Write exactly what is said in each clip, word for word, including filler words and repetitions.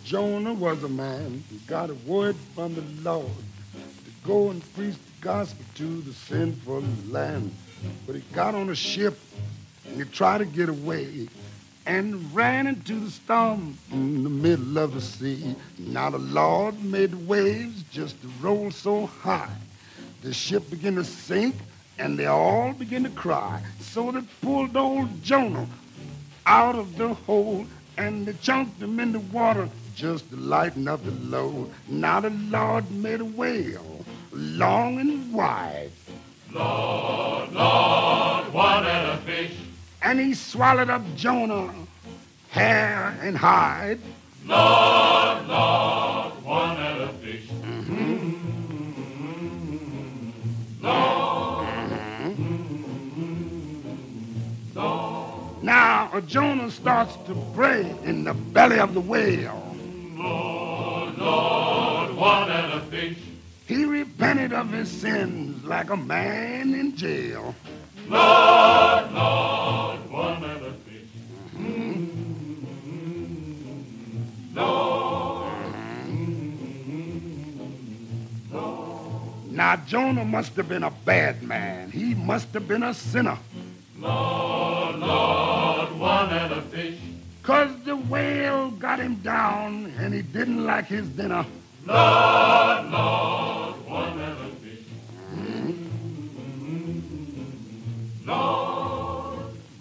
Jonah was a man who got a word from the Lord to go and preach the gospel to the sinful land. But he got on a ship and he tried to get away and ran into the storm in the middle of the sea. Now the Lord made the waves just to roll so high. The ship began to sink and they all began to cry. So they pulled old Jonah out of the hole and they chunked him in the water just to lighten up the load. Now the Lord made a whale long and wide. Lord, Lord, what a fish. And he swallowed up Jonah, hair and hide. Lord, Lord, what a fish. Mm-hmm. Lord, Mm-hmm. Lord. Now Jonah starts to pray in the belly of the whale. Lord, Lord, what a fish. He repented of his sins like a man in jail. Lord, Lord, what a fish. Mm-hmm. Lord, Mm-hmm. Lord. Now Jonah must have been a bad man. He must have been a sinner. Lord, Lord, what a fish. 'Cause the whale got him down and he didn't like his dinner. Lord, Lord, what a fish. Mm-hmm. Lord,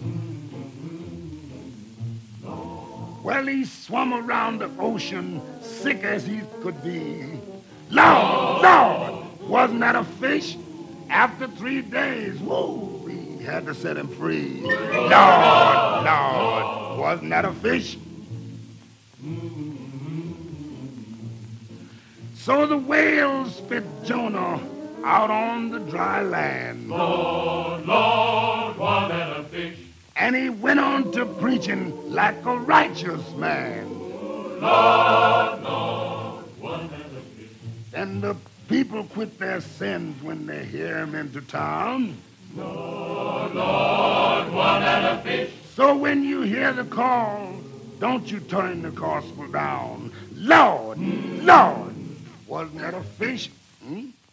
Lord. Well, he swum around the ocean sick as he could be. Lord, Lord, wasn't that a fish? After three days, whoa, we had to set him free. Lord, Lord, wasn't that a fish? So the whale spit Jonah out on the dry land. Lord, Lord, what a fish. And he went on to preaching like a righteous man. Lord, Lord, what a fish. And the people quit their sins when they hear him into town. Lord, Lord, what a fish. So when you hear the call, don't you turn the gospel down. Lord, Lord, wasn't that a fish? Hmm?